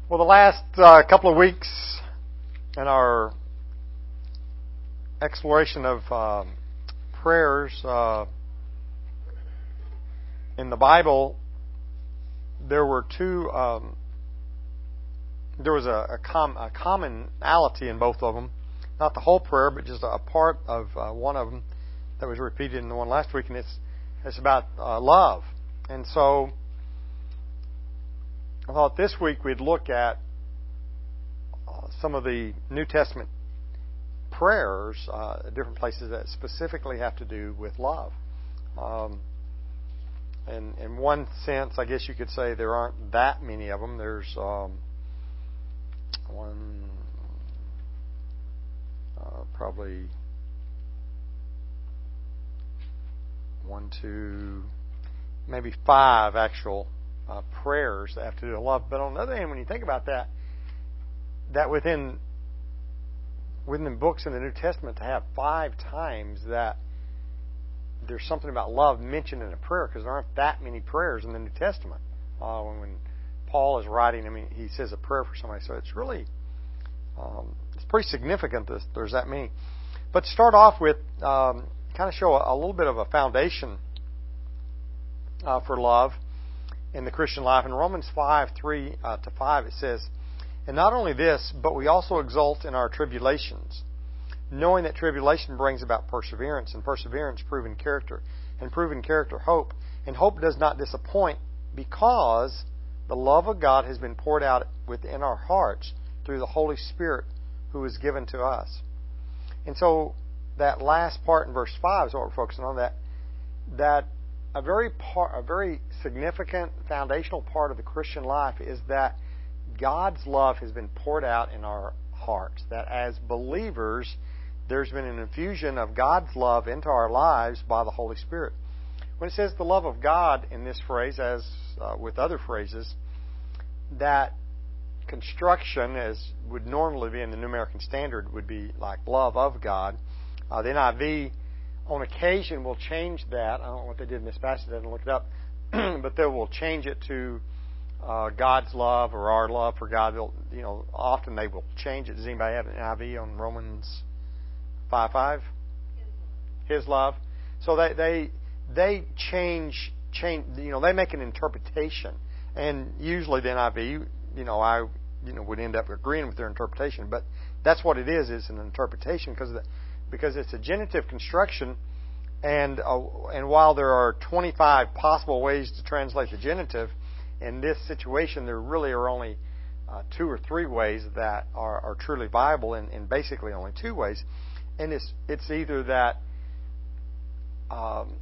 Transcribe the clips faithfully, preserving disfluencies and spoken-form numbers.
Well, the last uh, couple of weeks in our exploration of uh, prayers uh, in the Bible, there were two. Um, there was a, a, com- a commonality in both of them, not the whole prayer, but just a part of uh, one of them that was repeated in the one last week, and it's it's about uh, love. And so, I thought this week we'd look at uh, some of the New Testament prayers, uh, different places that specifically have to do with love. Um, and in one sense, I guess you could say there aren't that many of them. There's um, one, uh, probably one, two, maybe five actual uh, prayers that have to do with love. But on the other hand, when you think about that, that within within the books in the New Testament to have five times that there's something about love mentioned in a prayer, because there aren't that many prayers in the New Testament. Uh, when, when Paul is writing, I mean, he says a prayer for somebody, so it's really um, it's pretty significant that there's that many. But to start off with, um, kind of show a, a little bit of a foundation uh, for love in the Christian life. In Romans five, three uh, to five, it says, "And not only this, but we also exult in our tribulations, knowing that tribulation brings about perseverance, and perseverance proven character, and proven character hope. And hope does not disappoint, because the love of God has been poured out within our hearts through the Holy Spirit who is given to us." And so that last part in verse five is what we're focusing on, that that a very part, a very significant foundational part of the Christian life is that God's love has been poured out in our hearts. That as believers, there's been an infusion of God's love into our lives by the Holy Spirit. When it says the love of God in this phrase, as uh, with other phrases, that construction, as would normally be in the New American Standard, would be like love of God. Uh, the N I V, on occasion, will change that. I don't know what they did in this passage. I didn't look it up. But they will change it to uh, God's love or our love for God. They'll, you know, often they will change it. Does anybody have an N I V on Romans five five? His love. So they they they change change. You know, they make an interpretation, and usually the N I V, you know, I you know would end up agreeing with their interpretation. But that's what it is. It's an interpretation because of the, because it's a genitive construction, and uh, and while there are twenty-five possible ways to translate the genitive, in this situation there really are only uh, two or three ways that are, are truly viable, and, and basically only two ways. And it's it's either that um,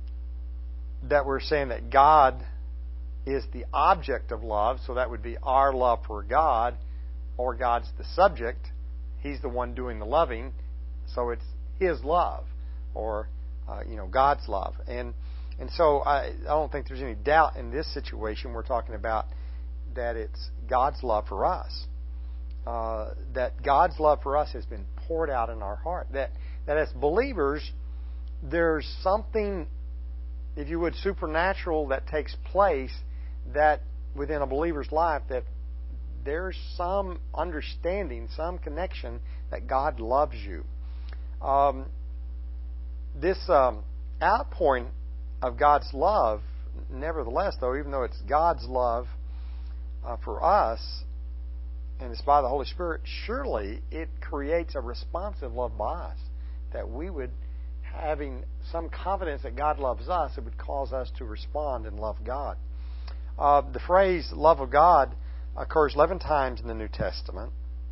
that we're saying that God is the object of love, so that would be our love for God, or God's the subject, He's the one doing the loving, so it's His love, or uh, you know God's love. And and so I, I don't think there's any doubt in this situation we're talking about that it's God's love for us. Uh, that God's love for us has been poured out in our heart. That that as believers, there's something, if you would, supernatural that takes place that within a believer's life, that there's some understanding, some connection that God loves you. Um, this um, outpouring of God's love, nevertheless, though, even though it's God's love uh, for us, and it's by the Holy Spirit, surely it creates a responsive love by us, that we would, having some confidence that God loves us, it would cause us to respond and love God. Uh, the phrase love of God occurs eleven times in the New Testament.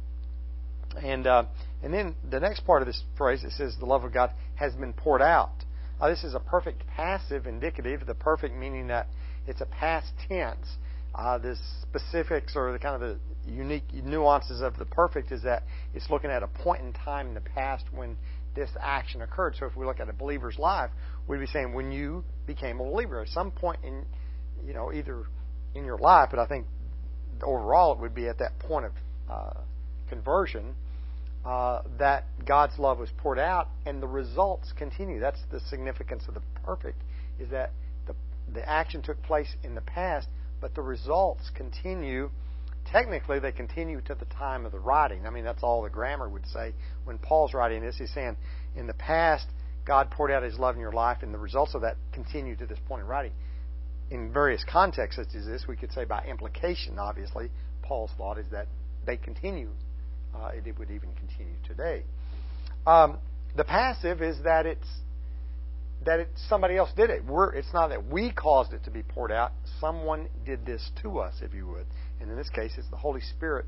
And uh, and then the next part of this phrase, it says the love of God has been poured out. Uh, this is a perfect passive indicative, the perfect meaning that it's a past tense. Uh, the specifics or the kind of the unique nuances of the perfect is that it's looking at a point in time in the past when this action occurred. So if we look at a believer's life, we'd be saying when you became a believer at some point in, you know, either in your life, but I think overall it would be at that point of uh, conversion uh, that God's love was poured out, and the results continue. That's the significance of the perfect, is that the the action took place in the past, but the results continue technically they continue to the time of the writing. I mean, that's all the grammar would say. When Paul's writing this, he's saying, in the past, God poured out His love in your life, and the results of that continue to this point in writing. In various contexts such as this, we could say by implication, obviously, Paul's thought is that they continue. Uh, it would even continue today. Um, the passive is that it's that it, somebody else did it. We're, it's not that we caused it to be poured out. Someone did this to us, if you would. And in this case, it's the Holy Spirit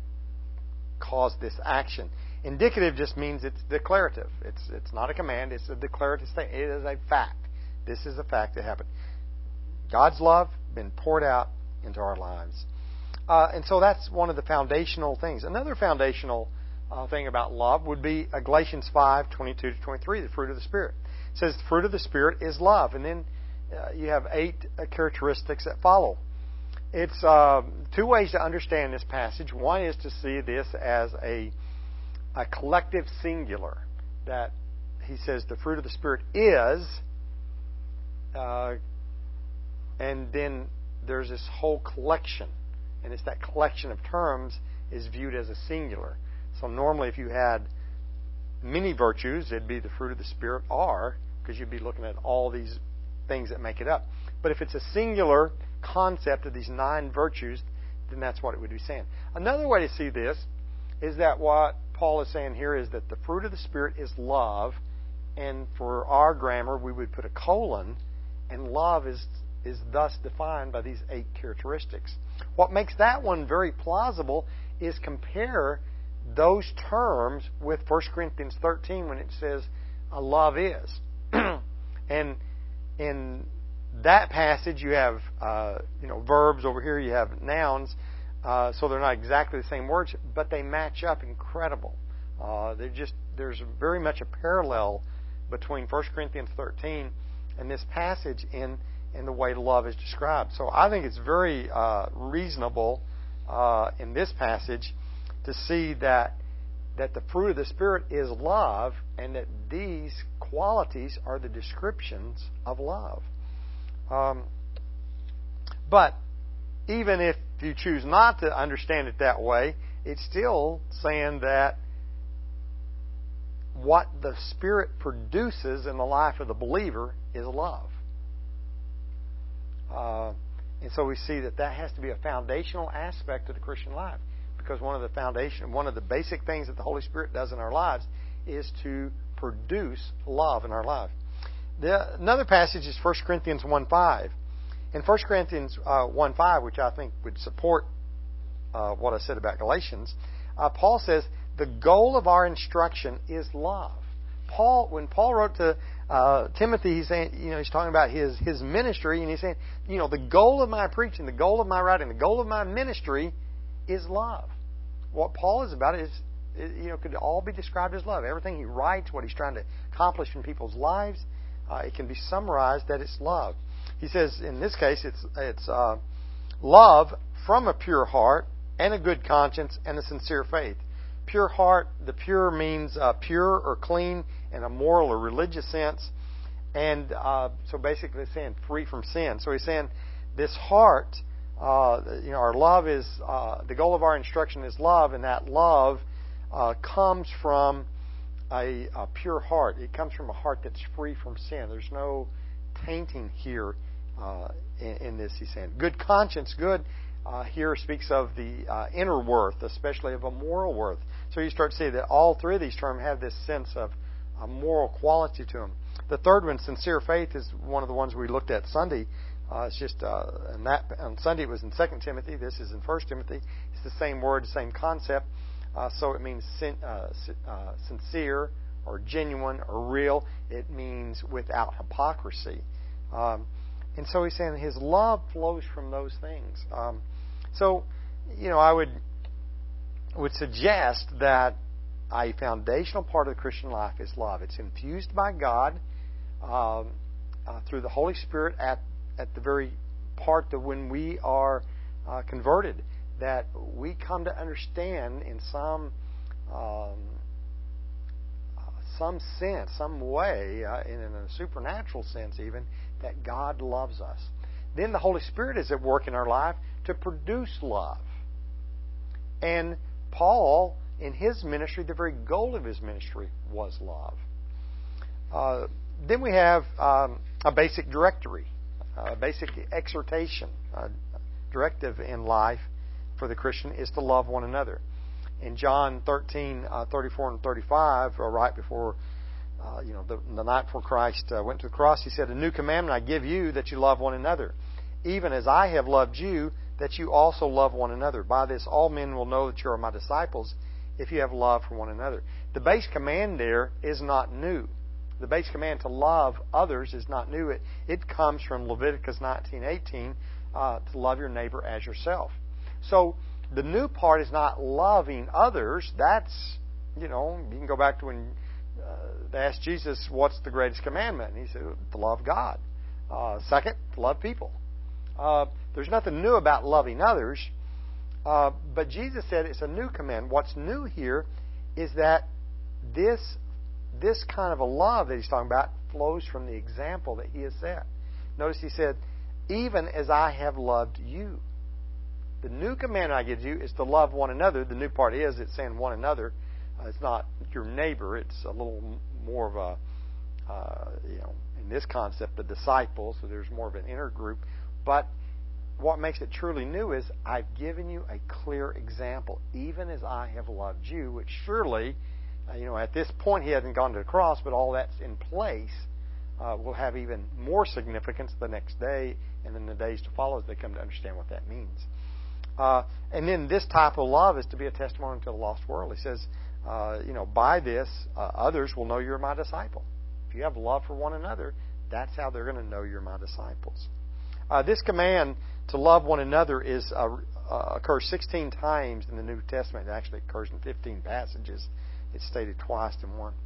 caused this action. Indicative just means it's declarative. It's it's not a command. It's a declarative statement. It is a fact. This is a fact that happened. God's love been poured out into our lives. Uh, and so that's one of the foundational things. Another foundational uh, thing about love would be uh, Galatians five, twenty-two to twenty-three, the fruit of the Spirit. It says the fruit of the Spirit is love. And then uh, you have eight uh, characteristics that follow. It's uh, two ways to understand this passage. One is to see this as a, a collective singular. That he says the fruit of the Spirit is, uh, and then there's this whole collection. And it's that collection of terms is viewed as a singular. So normally if you had many virtues, it'd be the fruit of the Spirit are, because you'd be looking at all these things that make it up. But if it's a singular concept of these nine virtues, then that's what it would be saying. Another way to see this is that what Paul is saying here is that the fruit of the Spirit is love, and for our grammar we would put a colon, and love is is thus defined by these eight characteristics. What makes that one very plausible is compare those terms with First Corinthians thirteen when it says a love is. And in that passage you have uh, you know verbs, over here you have nouns, uh, so they're not exactly the same words, but they match up incredible. Uh, they're just there's very much a parallel between First Corinthians thirteen and this passage in in the way love is described. So I think it's very uh, reasonable uh, in this passage to see that that the fruit of the Spirit is love, and that these qualities are the descriptions of love. Um, but even if you choose not to understand it that way, it's still saying that what the Spirit produces in the life of the believer is love. Uh, and so we see that that has to be a foundational aspect of the Christian life, because one of the foundation, one of the basic things that the Holy Spirit does in our lives is to produce love in our life. The, another passage is First Corinthians one five. In First Corinthians uh, one five, which I think would support uh, what I said about Galatians, uh, Paul says the goal of our instruction is love. Paul, when Paul wrote to uh, Timothy, he's saying, you know, he's talking about his his ministry, and he's saying, you know, the goal of my preaching, the goal of my writing, the goal of my ministry is love. What Paul is about is, you know, could all be described as love. Everything he writes, what he's trying to accomplish in people's lives, uh, it can be summarized that it's love. He says, in this case, it's it's uh, love from a pure heart and a good conscience and a sincere faith. Pure heart, the pure means uh, pure or clean in a moral or religious sense. And uh, so basically it's saying free from sin. So he's saying this heart, uh, you know, our love is, uh, the goal of our instruction is love, and that love uh, comes from a, a pure heart. It comes from a heart that's free from sin. There's no tainting here uh, in, in this, he's saying. Good conscience, good. Uh, here speaks of the uh, inner worth, especially of a moral worth. So you start to see that all three of these terms have this sense of a moral quality to them. The third one, sincere faith, is one of the ones we looked at Sunday. Uh, it's just uh, and that on Sunday it was in Second Timothy. This is in First Timothy. It's the same word, same concept. Uh, so it means sin, uh, uh, sincere or genuine or real. It means without hypocrisy. Um, and so he's saying his love flows from those things. Um, So, you know, I would would suggest that a foundational part of the Christian life is love. It's infused by God um, uh, through the Holy Spirit at at the very part that when we are uh, converted, that we come to understand in some um, uh, some sense, some way, uh, in, in a supernatural sense even, that God loves us. Then the Holy Spirit is at work in our life to produce love. And Paul, in his ministry, the very goal of his ministry was love. Uh, then we have um, a basic directory, a basic exhortation, a directive in life for the Christian is to love one another. In John thirteen, uh, thirty-four and thirty-five, or right before, uh, you know, the, the night before Christ uh, went to the cross, he said, "A new commandment I give you, that you love one another, even as I have loved you, that you also love one another. By this all men will know that you are my disciples, if you have love for one another." The base command there is not new. The base command to love others is not new. It, it comes from Leviticus nineteen eighteen, uh, to love your neighbor as yourself. So the new part is not loving others. That's, you know, you can go back to when uh, they asked Jesus, what's the greatest commandment? And he said, to love God. Uh, second, to love people. Uh, there's nothing new about loving others. Uh, but Jesus said it's a new command. What's new here is that this this kind of a love that he's talking about flows from the example that he has set. Notice he said, even as I have loved you. The new command I give you is to love one another. The new part is it's saying one another. Uh, it's not your neighbor. It's a little more of a, uh, you know, in this concept, the disciples. So there's more of an inner group. But what makes it truly new is I've given you a clear example, even as I have loved you, which surely, uh, you know, at this point he hasn't gone to the cross, but all that's in place uh, will have even more significance the next day and in the days to follow as they come to understand what that means. Uh, and then this type of love is to be a testimony to the lost world. He says, uh, you know, by this, uh, others will know you're my disciple. If you have love for one another, that's how they're going to know you're my disciples. Uh, this command to love one another is uh, uh, occurs sixteen times in the New Testament. It actually occurs in fifteen passages. It's stated twice in one.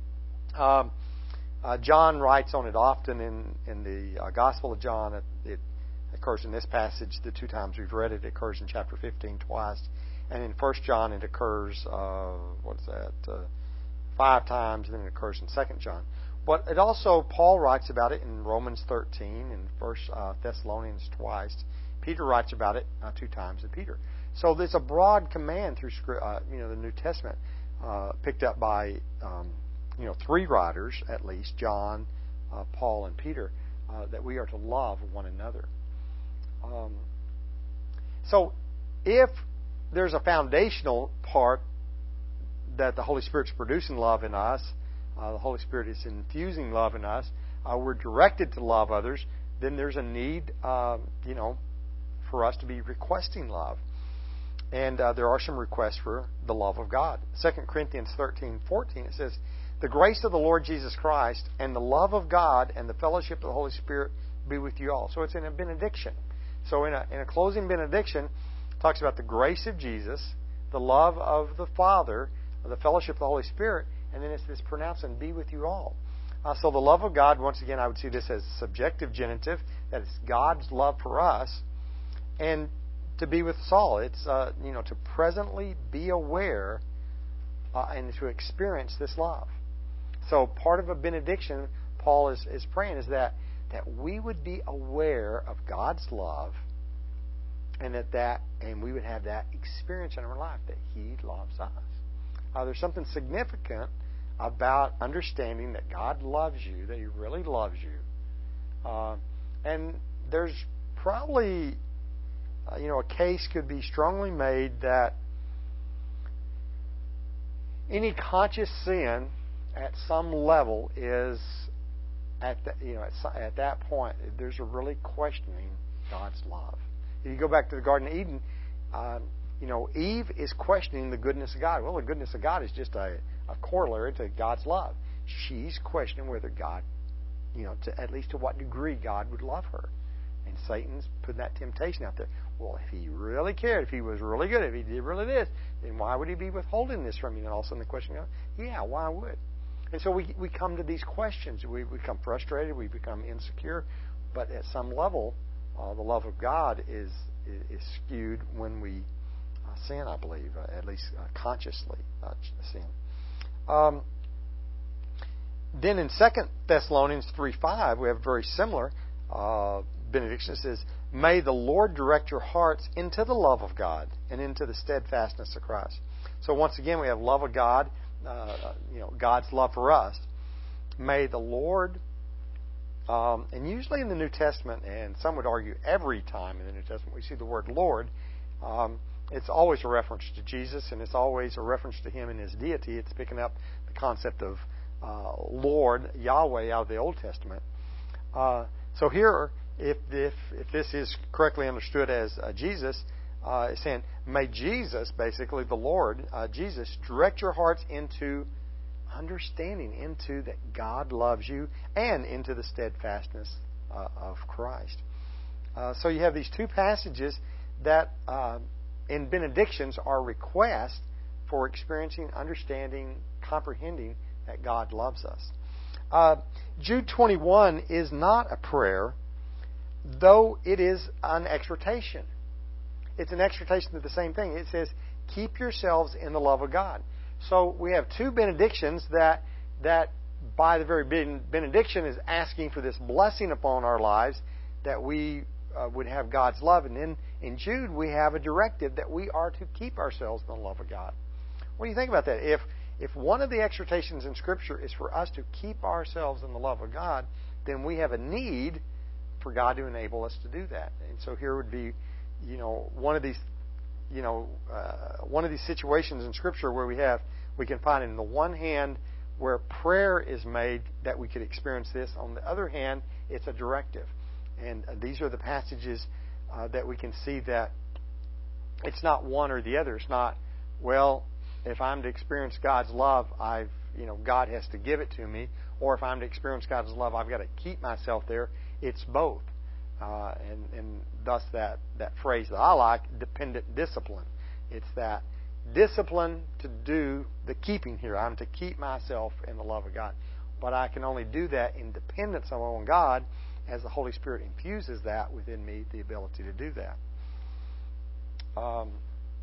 Um, uh, John writes on it often in, in the uh, Gospel of John. It, it occurs in this passage the two times we've read it. It occurs in chapter fifteen twice. And in First John it occurs, uh, what is that, uh, five times, and then it occurs in Second John. But it also, Paul writes about it in Romans thirteen and First uh, Thessalonians twice. Peter writes about it uh, two times in Peter. So there's a broad command through uh, you know the New Testament, uh, picked up by um, you know three writers at least, John, uh, Paul, and Peter, uh, that we are to love one another. Um, so if there's a foundational part that the Holy Spirit's producing love in us, uh, the Holy Spirit is infusing love in us, uh, we're directed to love others, then there's a need, uh, you know, for us to be requesting love. And uh, there are some requests for the love of God. Second Corinthians thirteen fourteen, it says, "The grace of the Lord Jesus Christ and the love of God and the fellowship of the Holy Spirit be with you all." So it's in a benediction. So in a, in a closing benediction, it talks about the grace of Jesus, the love of the Father, the fellowship of the Holy Spirit, and then it's this pronouncement, "be with you all." Uh, so the love of God, once again, I would see this as subjective genitive, that it's God's love for us, and to be with us all. It's, uh, you know, to presently be aware uh, and to experience this love. So part of a benediction, Paul is, is praying, is that, that we would be aware of God's love, and that, that and we would have that experience in our life that He loves us. Uh, there's something significant about understanding that God loves you, that He really loves you. Uh, and there's probably, uh, you know, a case could be strongly made that any conscious sin at some level is, at the, you know, at, at that point, there's a really questioning God's love. If you go back to the Garden of Eden, uh, you know, Eve is questioning the goodness of God. Well, the goodness of God is just a, a corollary to God's love. She's questioning whether God, you know, to, at least to what degree God would love her. And Satan's putting that temptation out there. Well, if He really cared, if He was really good, if He did really this, then why would He be withholding this from you? And all of a sudden the question goes, yeah, why would? And so we we come to these questions. We become frustrated. We become insecure. But at some level, uh, the love of God is, is, is skewed when we uh, sin, I believe, uh, at least uh, consciously uh, sin. Um, then in Second Thessalonians three five, we have a very similar uh, benediction. It says, May the Lord direct your hearts into the love of God and into the steadfastness of Christ. So once again, we have love of God, uh, you know, God's love for us. May the Lord, um, and usually in the New Testament, and some would argue every time in the New Testament we see the word Lord, um, it's always a reference to Jesus, and it's always a reference to Him and His deity. It's picking up the concept of uh, Lord, Yahweh, out of the Old Testament. Uh, so here, if, if if this is correctly understood as uh, Jesus, uh, it's saying, may Jesus, basically the Lord, uh, Jesus, direct your hearts into understanding, into that God loves you, and into the steadfastness uh, of Christ. Uh, so you have these two passages that uh, in benedictions are requests for experiencing, understanding, comprehending that God loves us. Uh, Jude twenty-one is not a prayer, though it is an exhortation. It's an exhortation to the same thing. It says, keep yourselves in the love of God. So we have two benedictions that, that by the very benediction is asking for this blessing upon our lives, that we uh, would have God's love. And then in Jude we have a directive that we are to keep ourselves in the love of God. What do you think about that? If If one of the exhortations in Scripture is for us to keep ourselves in the love of God, then we have a need for God to enable us to do that. And so here would be, you know, one of these, you know, uh, one of these situations in Scripture where we have, we can find in the one hand where prayer is made that we could experience this. On the other hand, it's a directive. And uh, these are the passages uh, that we can see that it's not one or the other. It's not, well, if I'm to experience God's love, I've, you know, God has to give it to me. Or if I'm to experience God's love, I've got to keep myself there. It's both. Uh, and, and thus that, that phrase that I like, dependent discipline. It's that discipline to do the keeping here. I'm to keep myself in the love of God. But I can only do that in dependence on God as the Holy Spirit infuses that within me, the ability to do that. Um,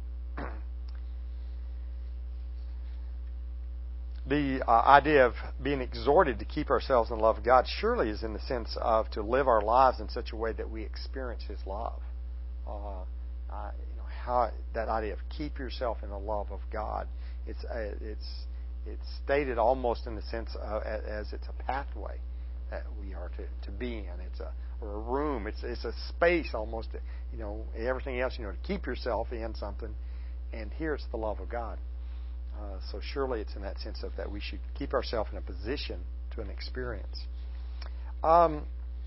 The uh, idea of being exhorted to keep ourselves in the love of God surely is in the sense of to live our lives in such a way that we experience His love. Uh, uh, you know, how that idea of keep yourself in the love of God. It's uh, it's it's stated almost in the sense of, as it's a pathway that we are to, to be in. It's a or a room. It's it's a space almost. You know, everything else. You know, to keep yourself in something, and here it's the love of God. Uh, so surely it's in that sense of that we should keep ourselves in a position to an experience. Um,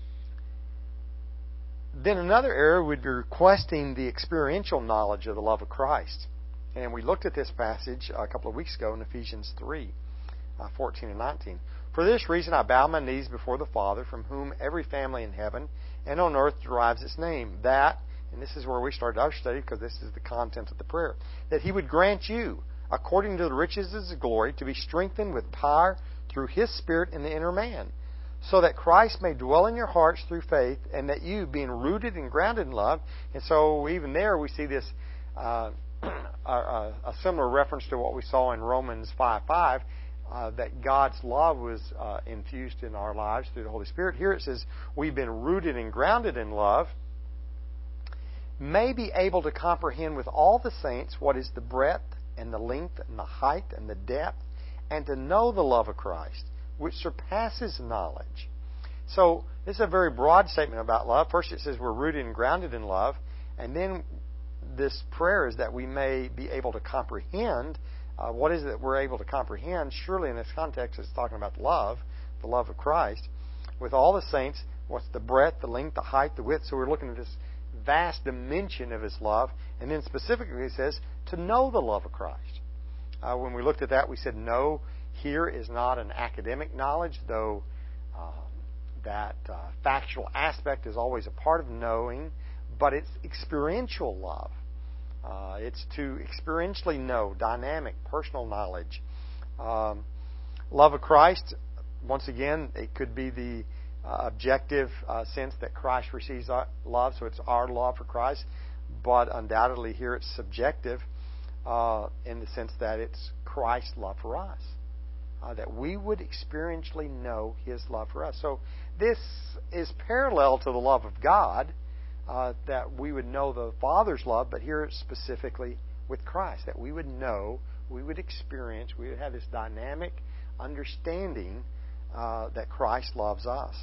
then another area would be requesting the experiential knowledge of the love of Christ. And we looked at this passage a couple of weeks ago in Ephesians three, uh, fourteen and nineteen. For this reason I bow my knees before the Father, from whom every family in heaven and on earth derives its name, that, and this is where we started our study because this is the content of the prayer, that He would grant you, according to the riches of His glory, to be strengthened with power through His Spirit in the inner man, so that Christ may dwell in your hearts through faith, and that you, being rooted and grounded in love, and so even there we see this uh, a, a similar reference to what we saw in Romans five five, uh, that God's love was uh, infused in our lives through the Holy Spirit. Here it says, we've been rooted and grounded in love, may be able to comprehend with all the saints what is the breadth and the length and the height and the depth, and to know the love of Christ, which surpasses knowledge. So this is a very broad statement about love. First it says we're rooted and grounded in love, and then this prayer is that we may be able to comprehend. Uh, what is it that we're able to comprehend? Surely in this context it's talking about love, the love of Christ. With all the saints, what's the breadth, the length, the height, the width? So we're looking at this vast dimension of His love. And then specifically it says to know the love of Christ. Uh, when we looked at that, we said know here is not an academic knowledge, though um, that uh, factual aspect is always a part of knowing, but it's experiential love. Uh, it's to experientially know, dynamic, personal knowledge. Um, love of Christ, once again, it could be the uh, objective uh, sense that Christ receives our love, so it's our love for Christ, but undoubtedly here it's subjective uh, in the sense that it's Christ's love for us. Uh, that we would experientially know His love for us. So this is parallel to the love of God, uh, that we would know the Father's love, but here it's specifically with Christ, that we would know, we would experience, we would have this dynamic understanding uh, that Christ loves us.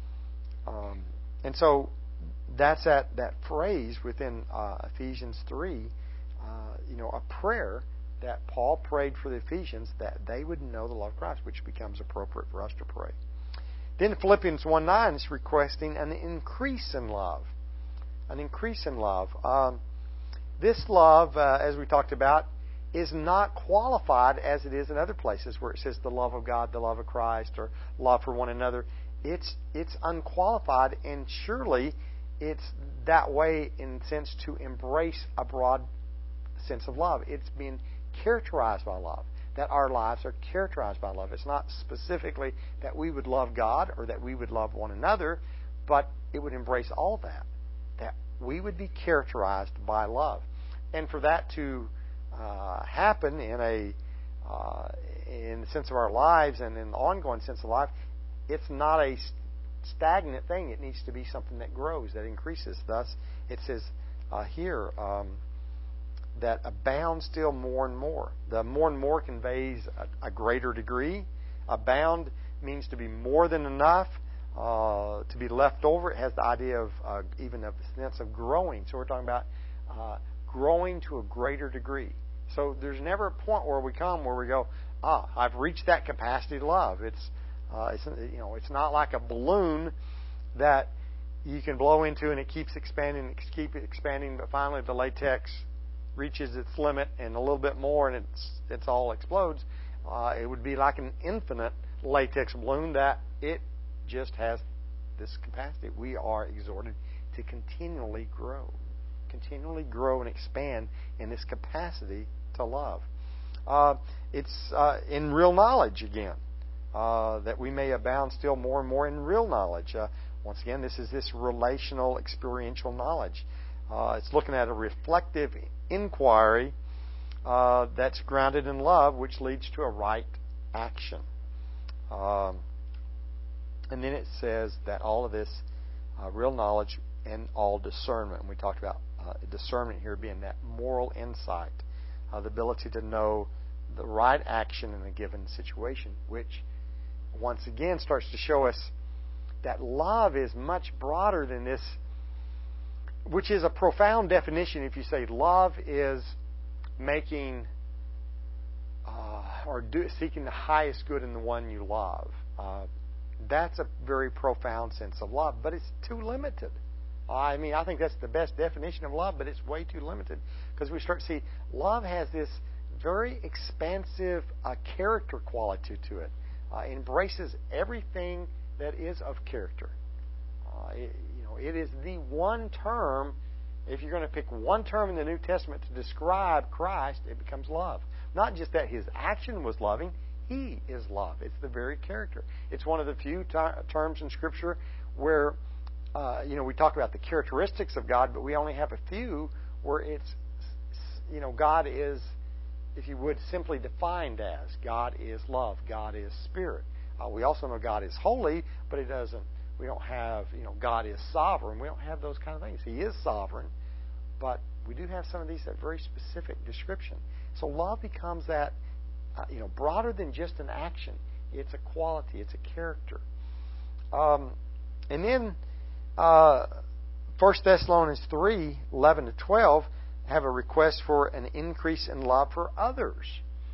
Um, and so that's that, that phrase within uh, Ephesians three, uh, you know, a prayer that Paul prayed for the Ephesians that they would know the love of Christ, which becomes appropriate for us to pray. Then Philippians one nine is requesting an increase in love. An increase in love. Um, this love, uh, as we talked about, is not qualified as it is in other places where it says the love of God, the love of Christ, or love for one another. It's it's unqualified, and surely it's that way in the sense to embrace a broad sense of love. It's being characterized by love, that our lives are characterized by love. It's not specifically that we would love God or that we would love one another, but it would embrace all that, that we would be characterized by love. And for that to uh, happen in a uh, in the sense of our lives and in the ongoing sense of life, it's not a stagnant thing. It needs to be something that grows, that increases. Thus, it says uh, here, um, that abound still more and more. The more and more conveys a, a greater degree. Abound means to be more than enough, uh, to be left over. It has the idea of uh, even of the sense of growing. So we're talking about uh, growing to a greater degree. So there's never a point where we come where we go, ah, I've reached that capacity to love. It's, uh, it's you know, it's not like a balloon that you can blow into and it keeps expanding, it keeps expanding, but finally the latex reaches its limit and a little bit more, and it's it's all explodes. Uh, it would be like an infinite latex balloon that it just has this capacity. We are exhorted to continually grow, continually grow and expand in this capacity to love. Uh, it's uh, in real knowledge again, uh, that we may abound still more and more in real knowledge. Uh, once again, this is this relational, experiential knowledge. Uh, it's looking at a reflective inquiry uh, that's grounded in love, which leads to a right action. Um, and then it says that all of this uh, real knowledge and all discernment. And we talked about uh, discernment here being that moral insight, uh, the ability to know the right action in a given situation, which once again starts to show us that love is much broader than this, which is a profound definition. If you say love is making uh, or do, seeking the highest good in the one you love, uh, that's a very profound sense of love, but it's too limited. I mean, I think that's the best definition of love, but it's way too limited, because we start to see love has this very expansive uh, character quality to it. Uh, it embraces everything that is of character. Uh, it, you know, it is the one term. If you're going to pick one term in the New Testament to describe Christ, it becomes love. Not just that His action was loving; He is love. It's the very character. It's one of the few t- terms in Scripture where, uh, you know, we talk about the characteristics of God, but we only have a few where it's, you know, God is, if you would, simply defined as God is love. God is spirit. Uh, we also know God is holy, but it doesn't. We don't have, you know, God is sovereign. We don't have those kind of things. He is sovereign, but we do have some of these that very specific description. So love becomes that, uh, you know, broader than just an action. It's a quality. It's a character. Um, and then uh, First Thessalonians three eleven to twelve have a request for an increase in love for others.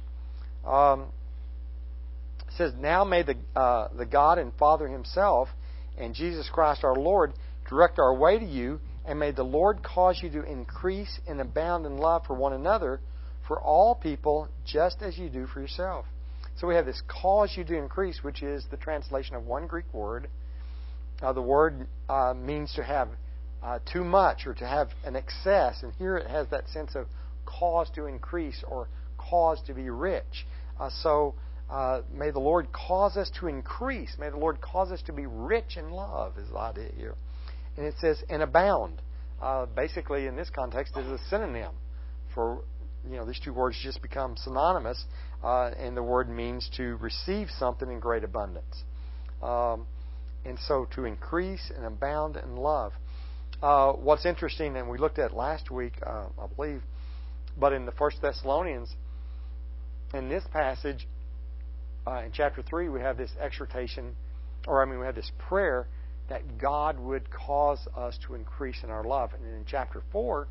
Um, it says, "Now may the uh, the God and Father Himself and Jesus Christ our Lord direct our way to you, and may the Lord cause you to increase and abound in love for one another, for all people, just as you do for yourself." So we have this "cause you to increase," which is the translation of one Greek word. Uh, the word uh, means to have uh, too much or to have an excess, and here it has that sense of cause to increase or cause to be rich. Uh, so Uh, may the Lord cause us to increase. May the Lord cause us to be rich in love, is the idea here. And it says, and abound. Uh, basically, in this context, is a synonym for, you know, these two words just become synonymous, uh, and the word means to receive something in great abundance. Um, and so to increase and abound in love. uh, what's interesting, and we looked at last week, uh, I believe, but in the First Thessalonians, in this passage, uh, in chapter three, we have this exhortation, or I mean, we have this prayer that God would cause us to increase in our love. And in chapter four,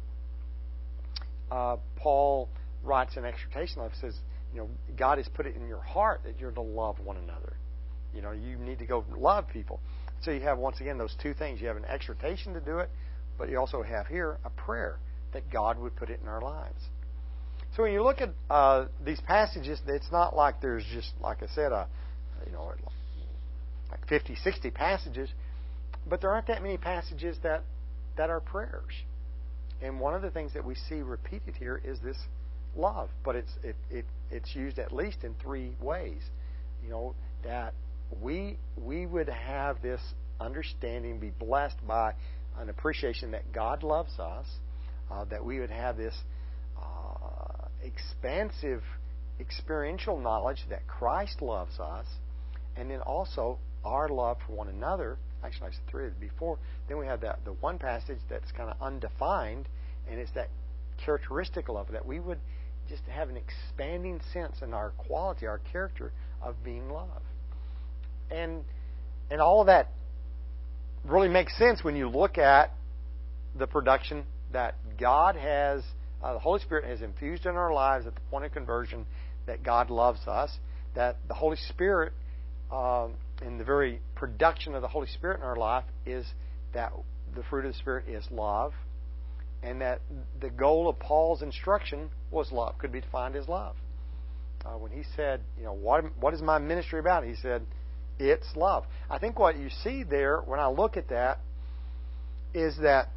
uh, Paul writes an exhortation of says, you know, God has put it in your heart that you're to love one another. You know, you need to go love people. So you have, once again, those two things. You have an exhortation to do it, but you also have here a prayer that God would put it in our lives. So when you look at uh, these passages, it's not like there's just, like I said, a, you know, like fifty, sixty passages, but there aren't that many passages that, that are prayers. And one of the things that we see repeated here is this love, but it's it, it it's used at least in three ways. You know, that we we would have this understanding, be blessed by an appreciation that God loves us, uh, that we would have this uh, expansive experiential knowledge that Christ loves us, and then also our love for one another. Actually, I said three before. Then we have that the one passage that's kind of undefined, and it's that characteristic love that we would just have an expanding sense in our quality, our character of being loved. And and all of that really makes sense when you look at the production that God has, uh, the Holy Spirit has infused in our lives at the point of conversion, that God loves us, that the Holy Spirit, um, in the very production of the Holy Spirit in our life, is that the fruit of the Spirit is love, and that the goal of Paul's instruction was love, could be defined as love. Uh, when he said, you know, what, what is my ministry about? He said, it's love. I think what you see there, when I look at that, is that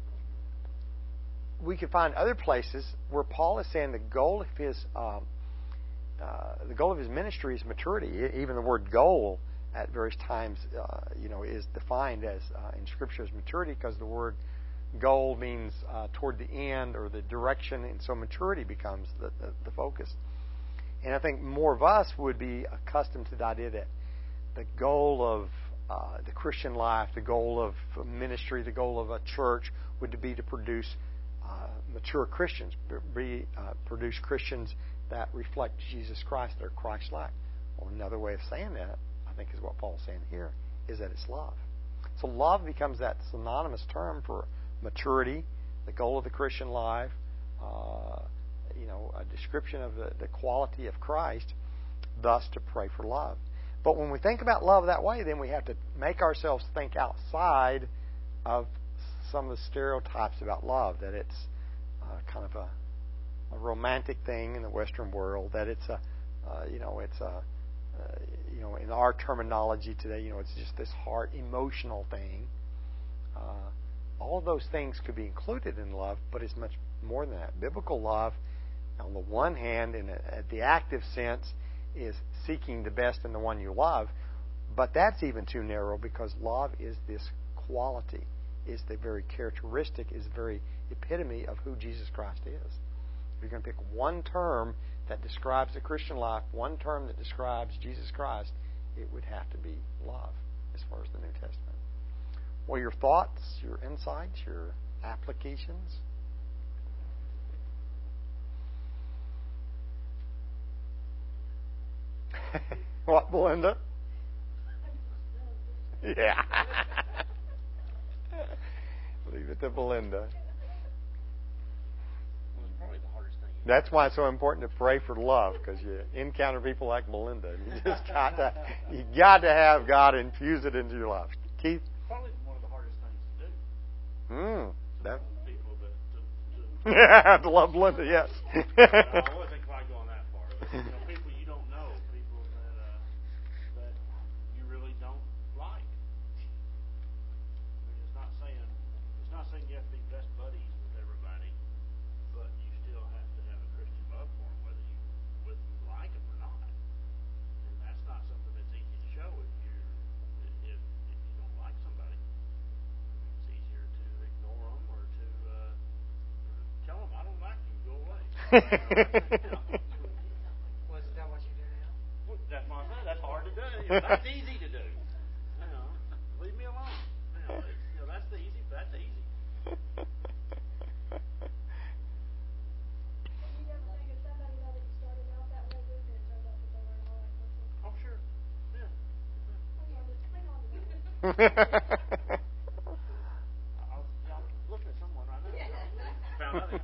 we can find other places where Paul is saying the goal of his um, uh, the goal of his ministry is maturity. Even the word goal at various times, uh, you know, is defined as uh, in Scripture as maturity, because the word goal means uh, toward the end or the direction, and so maturity becomes the, the, the focus. And I think more of us would be accustomed to the idea that the goal of uh, the Christian life, the goal of ministry, the goal of a church would be to produce uh, mature Christians, be, uh, produce Christians that reflect Jesus Christ, that are Christ-like. Well, another way of saying that, I think, is what Paul's saying here, is that it's love. So love becomes that synonymous term for maturity, the goal of the Christian life, uh, you know, a description of the, the quality of Christ, thus to pray for love. But when we think about love that way, then we have to make ourselves think outside of some of the stereotypes about love, that it's uh, kind of a, a romantic thing in the Western world, that it's a, uh, you know, it's a, uh, you know, in our terminology today, you know, it's just this heart emotional thing. Uh, all of those things could be included in love, but it's much more than that. Biblical love, on the one hand, in a, the active sense, is seeking the best in the one you love, but that's even too narrow, because love is this quality, is the very characteristic, is the very epitome of who Jesus Christ is. If you're going to pick one term that describes the Christian life, one term that describes Jesus Christ, it would have to be love, as far as the New Testament. Well, your thoughts, your insights, your applications? What, Belinda? Yeah. Leave it to Belinda. That's why it's so important to pray for love, because you encounter people like Belinda. You just got to, you got to have God infuse it into your life. Keith? Probably one of the hardest things to do. Mm, that. People that, to, to, to love Belinda, yes. no, I wasn't quite going that far. But, you know, people you don't know, people that uh, that you really don't like. I mean, it's not saying it's not saying you have to be best buddies with everybody, but you still have to have a Christian love for them, whether you whether you like them or not. And that's not something that's easy to show if you if if you don't like somebody. It's easier to ignore them or to uh, tell them, I don't like you, go away. Was that what you do now? Well, that's what I said. That's hard to do. You know, that's easy to do. You know, leave me alone. You know, it's, you know, that's the easy. That's easy. I was, yeah, I'm looking at someone right now. Found out.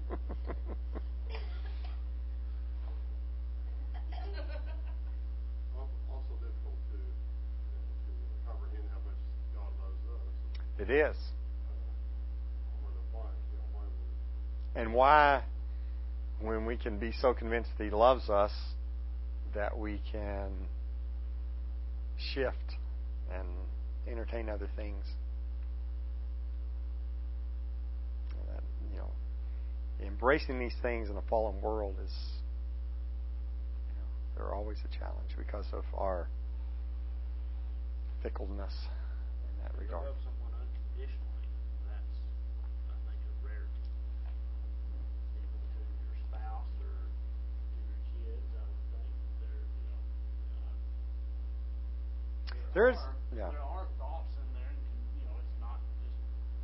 Also difficult to, you know, to comprehend how much God loves us. It is. Or the why, you know, why we And why, when we can be so convinced that He loves us, that we can shift and entertain other things. That, you know, embracing these things in a fallen world is, you know, they're always a challenge because of our fickleness in that To regard. love someone unconditionally, that's, I think, a rarity. Even to your spouse or to your kids, I would think there, you know, uh, There is, are, yeah. there are thoughts in there, and can, you know, it's not just.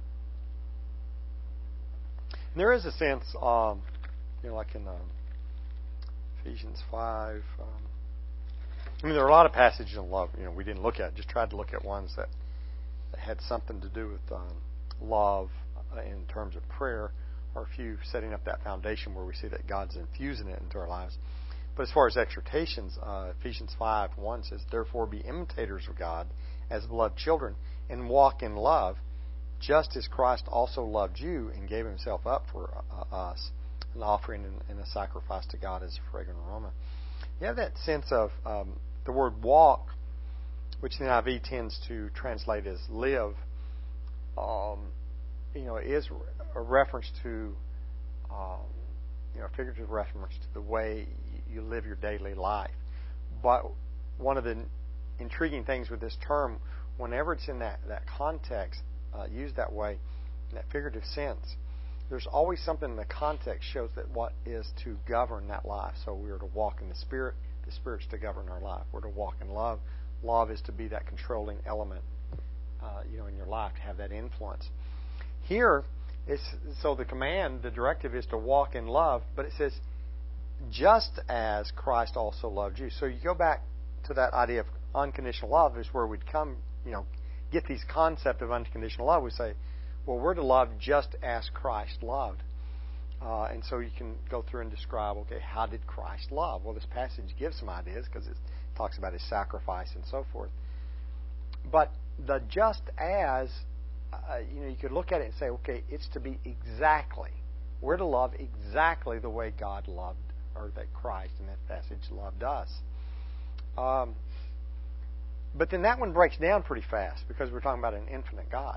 There is a sense, um, you know, like in um, Ephesians five. Um, I mean, there are a lot of passages on love. You know, we didn't look at. Just tried to look at ones that, that had something to do with um, love uh, in terms of prayer, or a few setting up that foundation where we see that God's infusing it into our lives. But as far as exhortations, uh, Ephesians five one says, "Therefore be imitators of God as beloved children, and walk in love, just as Christ also loved you and gave Himself up for uh, us, an offering and, and a sacrifice to God as a fragrant aroma." You have that sense of um, the word walk, which the N I V tends to translate as live. Um, you know, is a reference to, um, you know, a figurative reference to the way you live your daily life. But one of the intriguing things with this term, whenever it's in that, that context, uh, used that way, in that figurative sense, there's always something in the context shows that what is to govern that life. So we are to walk in the Spirit. The Spirit's to govern our life. We're to walk in love. Love is to be that controlling element, uh, you know, in your life, to have that influence. Here, it's, so the command, the directive is to walk in love, but it says, just as Christ also loved you. So you go back to that idea of unconditional love is where we'd come, you know, get these concept of unconditional love. We say, well, we're to love just as Christ loved. Uh, and so you can go through and describe, okay, how did Christ love? Well, this passage gives some ideas because it talks about His sacrifice and so forth. But the just as, uh, you know, you could look at it and say, okay, it's to be exactly. We're to love exactly the way God loved, or that Christ in that passage loved us. Um, but then that one breaks down pretty fast because we're talking about an infinite God.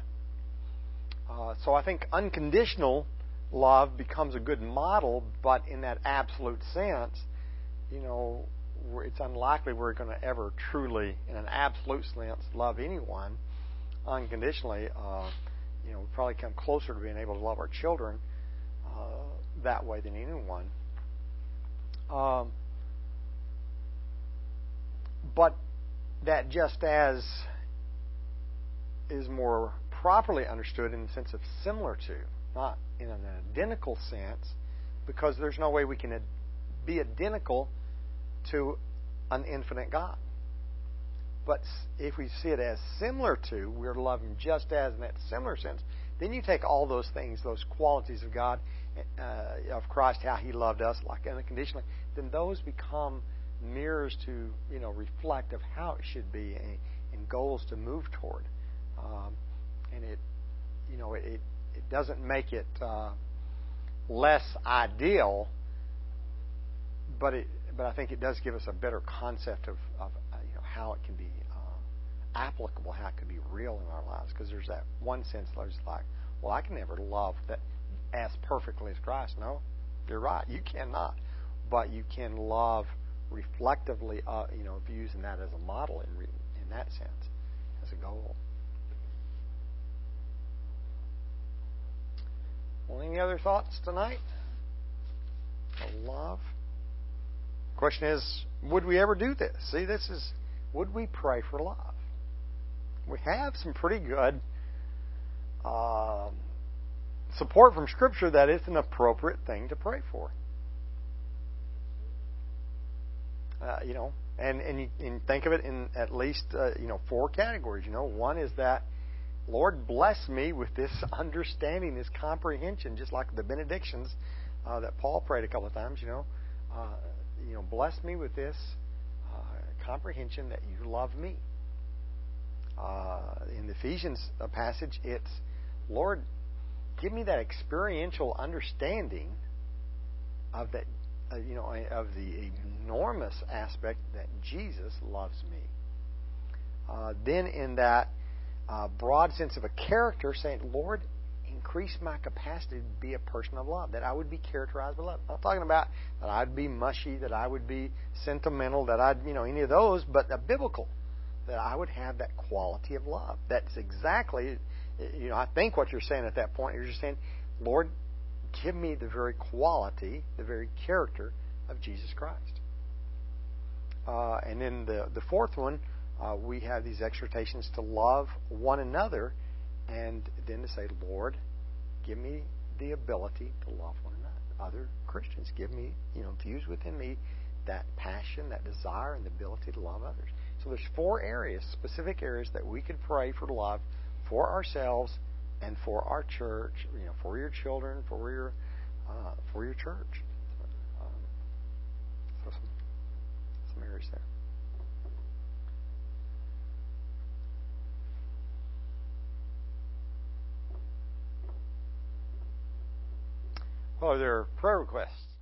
Uh, so I think unconditional love becomes a good model, but in that absolute sense, you know, it's unlikely we're going to ever truly, in an absolute sense, love anyone unconditionally. Uh, you know, we probably come closer to being able to love our children uh, that way than anyone. Um, but that just as is more properly understood in the sense of similar to, not in an identical sense, because there's no way we can be identical to an infinite God. But if we see it as similar to, we're to love Him just as in that similar sense, then you take all those things, those qualities of God, uh, of Christ, how He loved us, like unconditionally, then those become mirrors to, you know, reflect of how it should be and, and goals to move toward. Um, and it, you know, it, it doesn't make it uh, less ideal, but it, but I think it does give us a better concept of, of uh, you know, how it can be uh, applicable, how it can be real in our lives. Because there's that one sense there's like, well, I can never love that as perfectly as Christ. No, you're right, you cannot. But you can love reflectively, uh, you know, using that as a model in re- in that sense, as a goal. Well, any other thoughts tonight? On love. Question is, would we ever do this? See, this is, would we pray for love? We have some pretty good um, support from Scripture that it's an appropriate thing to pray for. Uh, you know, and and you and think of it in at least uh, you know four categories. You know, one is that Lord bless me with this understanding, this comprehension, just like the benedictions uh, that Paul prayed a couple of times. You know, uh, you know, bless me with this uh, comprehension that you love me. Uh, in the Ephesians uh, passage, it's Lord, give me that experiential understanding of that. Uh, you know, of the enormous aspect that Jesus loves me. Uh, then, in that uh, broad sense of a character, saying, Lord, increase my capacity to be a person of love, that I would be characterized by love. I'm not talking about that I'd be mushy, that I would be sentimental, that I'd, you know, any of those, but a biblical, that I would have that quality of love. That's exactly, you know, I think what you're saying at that point, you're just saying, Lord, give me the very quality, the very character of Jesus Christ. Uh, and then the, the fourth one, uh, we have these exhortations to love one another, and then to say, Lord, give me the ability to love one another, other Christians. Give me, you know, infuse within me that passion, that desire, and the ability to love others. So there's four areas, specific areas that we could pray for love for ourselves and for our church, you know, for your children, for your uh, for your church. Um, so some, some areas there. Well, are there prayer requests?